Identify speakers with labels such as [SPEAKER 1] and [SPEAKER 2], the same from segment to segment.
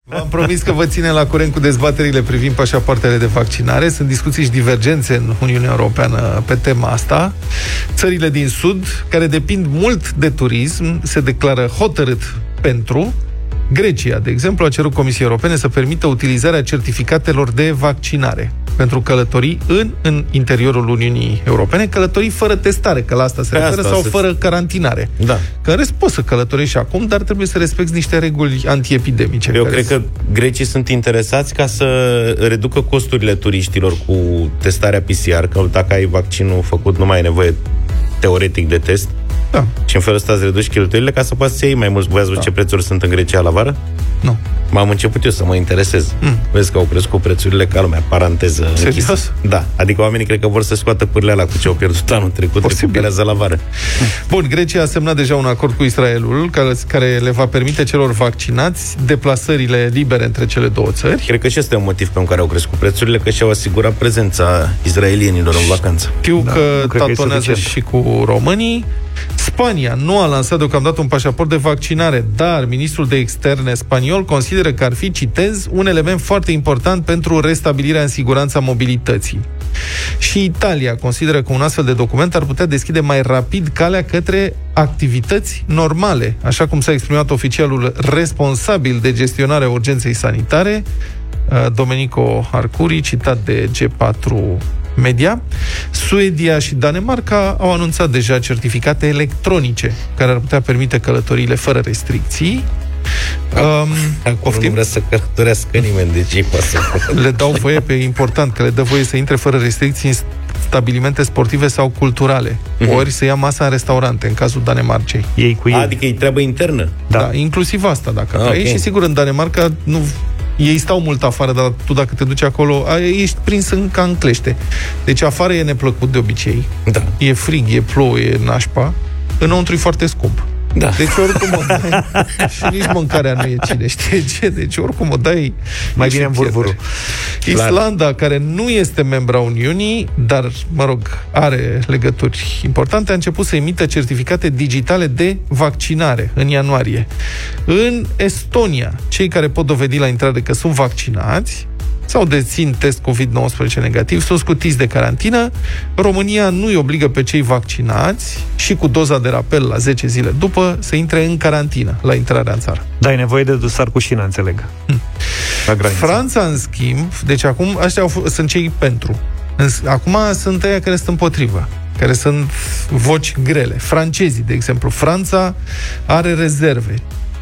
[SPEAKER 1] V-am promis că vă ținem la curent cu dezbaterile privind pașapoartele de vaccinare. Sunt discuții și divergențe în Uniunea Europeană pe tema asta. Țările din Sud, care depind mult de turism, se declară hotărât pentru. Grecia, de exemplu, a cerut Comisiei Europene să permită utilizarea certificatelor de vaccinare pentru călătorii în interiorul Uniunii Europene, călătorii fără testare, că la asta se referă, sau fără carantinare.
[SPEAKER 2] Da.
[SPEAKER 1] Că în rest poți să călătorești acum, dar trebuie să respecti niște reguli antiepidemice.
[SPEAKER 2] Eu cred că grecii sunt interesați ca să reducă costurile turiștilor cu testarea PCR, că dacă ai vaccinul făcut, nu mai ai nevoie teoretic de test.
[SPEAKER 1] Da.
[SPEAKER 2] Și în felul ăsta îți reduci cheltuielile ca să poți să iei mai mulți. Voi ați văzut ce prețuri sunt în Grecia la vară?
[SPEAKER 1] Nu.
[SPEAKER 2] M-am început eu să mă interesez. Vezi că au crescut prețurile ca lumea. Paranteză închisă. Da. Adică oamenii cred că vor să scoată pârlea alea cu ce au pierdut anul trecut, recupelează la vară.
[SPEAKER 1] Bun, Grecia a semnat deja un acord cu Israelul care le va permite celor vaccinați deplasările libere între cele două țări.
[SPEAKER 2] Cred că și este un motiv pentru care au crescut prețurile, că și-au asigurat prezența izraelienilor în vacanță.
[SPEAKER 1] Știu că tatonează și cu românii. Spania nu a lansat deocamdată un pașaport de vaccinare, dar ministrul de externe spaniol consideră că ar fi, citez, un element foarte important pentru restabilirea în siguranța mobilității. Și Italia consideră că un astfel de document ar putea deschide mai rapid calea către activități normale, așa cum s-a exprimat oficialul responsabil de gestionarea urgenței sanitare, Domenico Arcuri, citat de G4 Media. Suedia și Danemarca au anunțat deja certificate electronice care ar putea permite călătoriile fără restricții.
[SPEAKER 2] Acum nu vrea să călătorească nimeni, deci
[SPEAKER 1] le dau voie, pe important, că le dă voie să intre fără restricții în stabilimente sportive sau culturale, ori să ia masa în restaurante, în cazul Danemarcei.
[SPEAKER 3] Ei cu ei.
[SPEAKER 2] Adică e treabă internă?
[SPEAKER 1] Da, inclusiv asta, dacă vrei. Și sigur, în Danemarca ei stau mult afară, dar tu dacă te duci acolo, ești prins ca în clește. Deci afară e neplăcut de obicei.
[SPEAKER 2] Da.
[SPEAKER 1] E frig, e plouă, e nașpa. Înăuntru e foarte scump.
[SPEAKER 2] Da.
[SPEAKER 1] Deci oricum o dai și nici mâncarea nu e cine știe ce. Deci oricum o dai
[SPEAKER 3] mai bine în vurvuru.
[SPEAKER 1] Islanda, care nu este membra Uniunii, dar, mă rog, are legături importante, a început să emită certificate digitale de vaccinare în ianuarie. În Estonia, cei care pot dovedi la intrare că sunt vaccinați sau dețin test COVID-19 negativ sunt scutiți de carantină. România nu îi obligă pe cei vaccinați și cu doza de rapel la 10 zile după să intre în carantină la intrarea în țară.
[SPEAKER 3] Da, e nevoie de dosar cu șină, înțeleg.
[SPEAKER 1] Franța, în schimb, deci acum ăștia sunt cei pentru. Acum sunt ăia care sunt împotrivă, care sunt voci grele. Francezii, de exemplu. Franța are rezerve.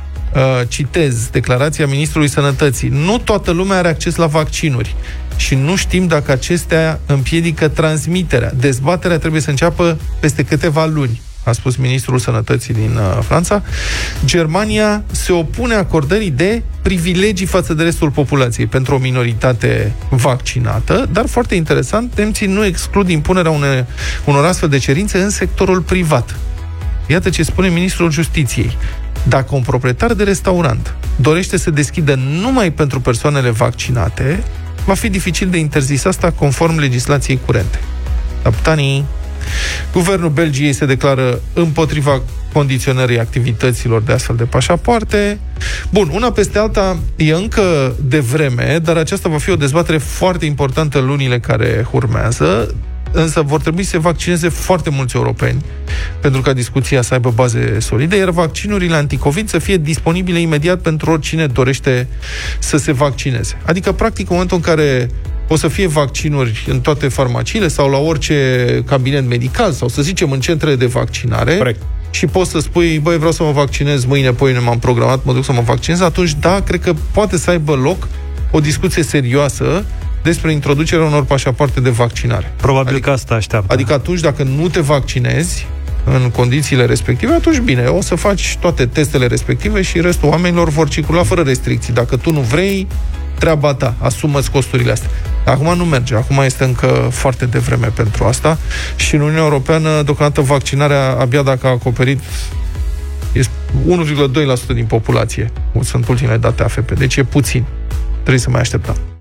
[SPEAKER 1] Citez declarația Ministrului Sănătății. Nu toată lumea are acces la vaccinuri și nu știm dacă acestea împiedică transmiterea. Dezbaterea trebuie să înceapă peste câteva luni, a spus Ministrul Sănătății din Franța. Germania se opune acordării de privilegii față de restul populației pentru o minoritate vaccinată, dar foarte interesant, nemții nu exclud impunerea unor astfel de cerințe în sectorul privat. Iată ce spune Ministrul Justiției. Dacă un proprietar de restaurant dorește să deschidă numai pentru persoanele vaccinate, va fi dificil de interzis asta conform legislației curente. Capitanii, Guvernul Belgiei se declară împotriva condiționării activităților de astfel de pașapoarte. Bun, una peste alta e încă devreme, dar aceasta va fi o dezbatere foarte importantă în lunile care urmează. Însă vor trebui să se vaccineze foarte mulți europeni pentru ca discuția să aibă baze solide, iar vaccinurile anticovid să fie disponibile imediat pentru oricine dorește să se vaccineze. Adică, practic, în momentul în care o să fie vaccinuri în toate farmaciile sau la orice cabinet medical sau, să zicem, în centrele de vaccinare, corect, și poți să spui, băi, vreau să mă vaccinez mâine, poimine m-am programat, mă duc să mă vaccinez, atunci, da, cred că poate să aibă loc o discuție serioasă despre introducerea unor pașapoarte de vaccinare.
[SPEAKER 3] Probabil că asta așteaptă.
[SPEAKER 1] Adică atunci, dacă nu te vaccinezi în condițiile respective, atunci bine, o să faci toate testele respective și restul oamenilor vor circula fără restricții. Dacă tu nu vrei, treaba ta, asumă-ți costurile astea. Acum nu merge, acum este încă foarte devreme pentru asta și în Uniunea Europeană, deocamdată, vaccinarea, abia dacă a acoperit, este 1,2% din populație. Sunt ultimele date AFP, deci e puțin. Trebuie să mai așteptăm.